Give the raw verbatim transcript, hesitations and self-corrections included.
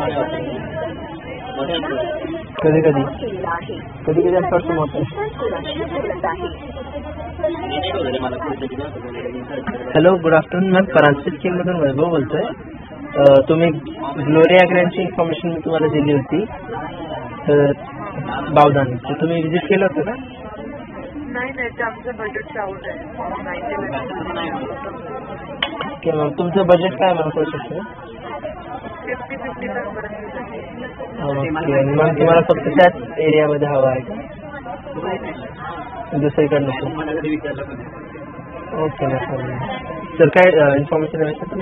कधी कधी कधी कधी असं वाटतं मोठं. Hello, good afternoon ma'am. फरांसी स्कीममधून वैभव बोलतोय. तुम्ही ग्लोरिया ग्रँडची इन्फॉर्मेशन मी तुम्हाला दिली होती तर बावधान, तर तुम्ही विजिट केलं होतं का? नाही नाही, ते आमचं बजेट आउट आहे. नाही केलं. ओके मॅम, तुमचं बजेट काय मॅम करू शकतो? फिफ्टी फिफ्टी पर्यंत. ओके मॅम, तुम्हाला फक्त त्याच एरियामध्ये हवा आहे का, दुसरीकडनं? ओके मॅम, सर काय इन्फॉर्मेशन हवी